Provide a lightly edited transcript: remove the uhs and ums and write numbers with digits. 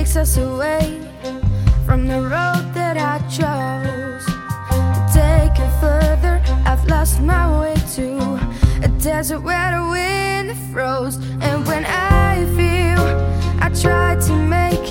takes us away from the road that I chose. Take it further, I've lost my way to a desert where the wind froze.